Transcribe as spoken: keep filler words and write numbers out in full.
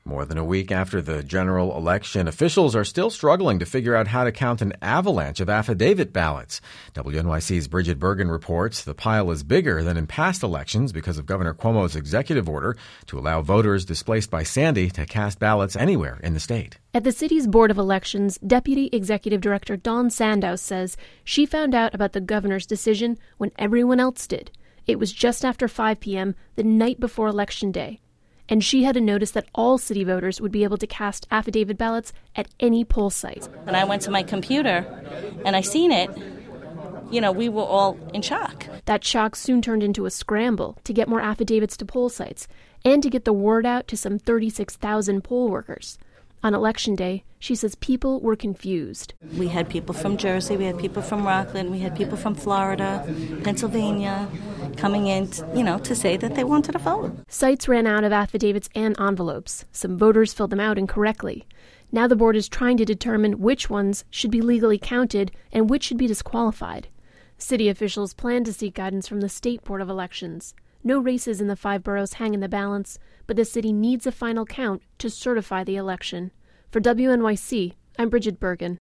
More than a week after the general election, officials are still struggling to figure out how to count an avalanche of affidavit ballots. W N Y C's Bridget Bergen reports the pile is bigger than in past elections because of Governor Cuomo's executive order to allow voters displaced by Sandy to cast ballots anywhere in the state. At the city's Board of Elections, Deputy Executive Director Dawn Sandow says she found out about the governor's decision when everyone else did. It was just after five p.m. the night before Election Day. And she had to notice that all city voters would be able to cast affidavit ballots at any poll site. When I went to my computer and I seen it, you know, we were all in shock. That shock soon turned into a scramble to get more affidavits to poll sites and to get the word out to some thirty-six thousand poll workers. On Election Day, she says people were confused. We had people from Jersey, we had people from Rockland, we had people from Florida, Pennsylvania, coming in, you know, to say that they wanted to vote. Sites ran out of affidavits and envelopes. Some voters filled them out incorrectly. Now the board is trying to determine which ones should be legally counted and which should be disqualified. City officials plan to seek guidance from the State Board of Elections. No races in the five boroughs hang in the balance, but the city needs a final count to certify the election. For W N Y C, I'm Bridget Bergen.